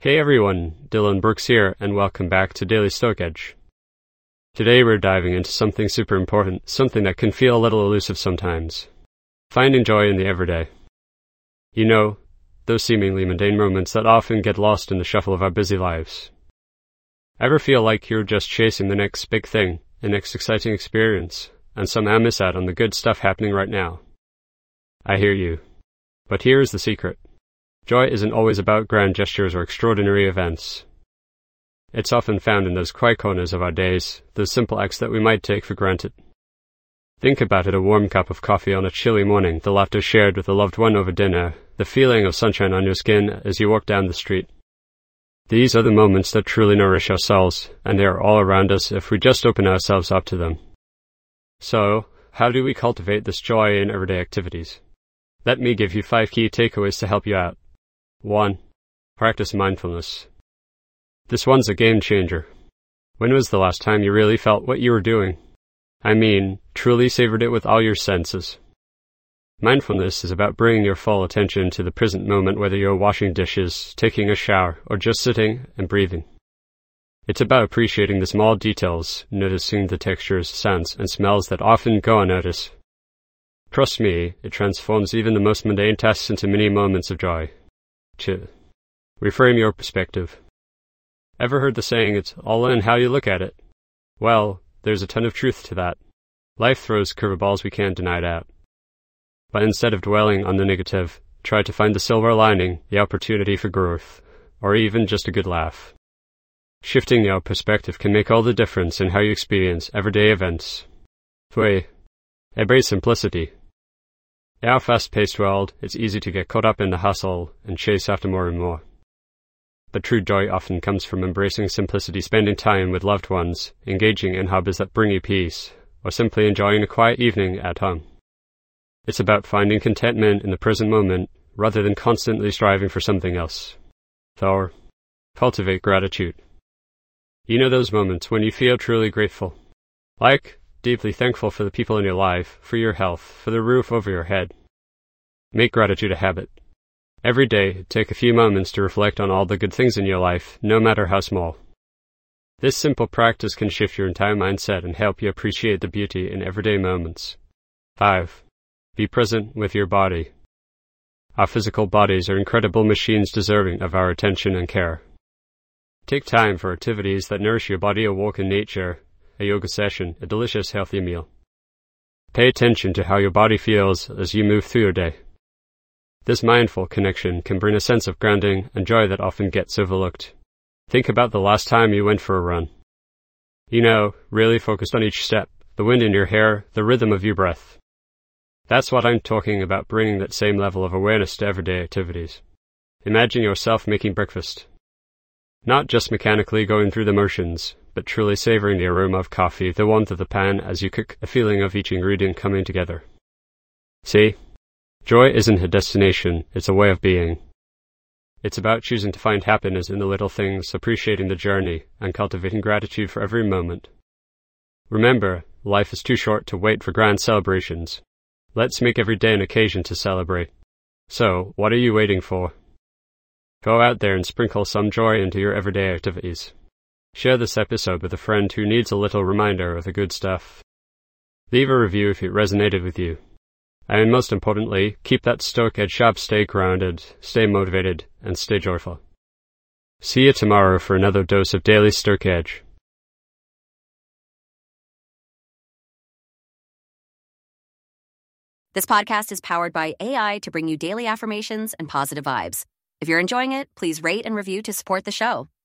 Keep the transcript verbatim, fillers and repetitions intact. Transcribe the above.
Hey everyone, Dylan Brooks here, and welcome back to Daily Stoic Edge. Today we're diving into something super important, something that can feel a little elusive sometimes. Finding joy in the everyday. You know, those seemingly mundane moments that often get lost in the shuffle of our busy lives. Ever feel like you're just chasing the next big thing, the next exciting experience, and somehow miss out on the good stuff happening right now? I hear you. But here's the secret. Joy isn't always about grand gestures or extraordinary events. It's often found in those quiet corners of our days, those simple acts that we might take for granted. Think about it: a warm cup of coffee on a chilly morning, the laughter shared with a loved one over dinner, the feeling of sunshine on your skin as you walk down the street. These are the moments that truly nourish our souls, and they are all around us if we just open ourselves up to them. So, how do we cultivate this joy in everyday activities? Let me give you five key takeaways to help you out. one. Practice mindfulness. This one's a game changer. When was the last time you really felt what you were doing? I mean, truly savored it with all your senses. Mindfulness is about bringing your full attention to the present moment, whether you're washing dishes, taking a shower, or just sitting and breathing. It's about appreciating the small details, noticing the textures, sounds, and smells that often go unnoticed. Trust me, it transforms even the most mundane tasks into mini moments of joy. two. Reframe your perspective. Ever heard the saying, it's all in how you look at it? Well, there's a ton of truth to that. Life throws curveballs we can't deny it out. But instead of dwelling on the negative, try to find the silver lining, the opportunity for growth, or even just a good laugh. Shifting your perspective can make all the difference in how you experience everyday events. three. Embrace simplicity. In our fast-paced world, it's easy to get caught up in the hustle and chase after more and more. But true joy often comes from embracing simplicity, spending time with loved ones, engaging in hobbies that bring you peace, or simply enjoying a quiet evening at home. It's about finding contentment in the present moment, rather than constantly striving for something else. four. Cultivate gratitude. You know those moments when you feel truly grateful. Like, deeply thankful for the people in your life, for your health, for the roof over your head. Make gratitude a habit. Every day, take a few moments to reflect on all the good things in your life, no matter how small. This simple practice can shift your entire mindset and help you appreciate the beauty in everyday moments. five. Be present with your body. Our physical bodies are incredible machines deserving of our attention and care. Take time for activities that nourish your body: a walk in nature, a yoga session, a delicious healthy meal. Pay attention to how your body feels as you move through your day. This mindful connection can bring a sense of grounding and joy that often gets overlooked. Think about the last time you went for a run. You know, really focused on each step, the wind in your hair, the rhythm of your breath. That's what I'm talking about, bringing that same level of awareness to everyday activities. Imagine yourself making breakfast. Not just mechanically going through the motions, but truly savoring the aroma of coffee, the warmth of the pan as you cook, a feeling of each ingredient coming together. See? Joy isn't a destination, it's a way of being. It's about choosing to find happiness in the little things, appreciating the journey, and cultivating gratitude for every moment. Remember, life is too short to wait for grand celebrations. Let's make every day an occasion to celebrate. So, what are you waiting for? Go out there and sprinkle some joy into your everyday activities. Share this episode with a friend who needs a little reminder of the good stuff. Leave a review if it resonated with you. And most importantly, keep that stoic edge sharp, stay grounded, stay motivated, and stay joyful. See you tomorrow for another dose of Daily Stoic Edge. This podcast is powered by A I to bring you daily affirmations and positive vibes. If you're enjoying it, please rate and review to support the show.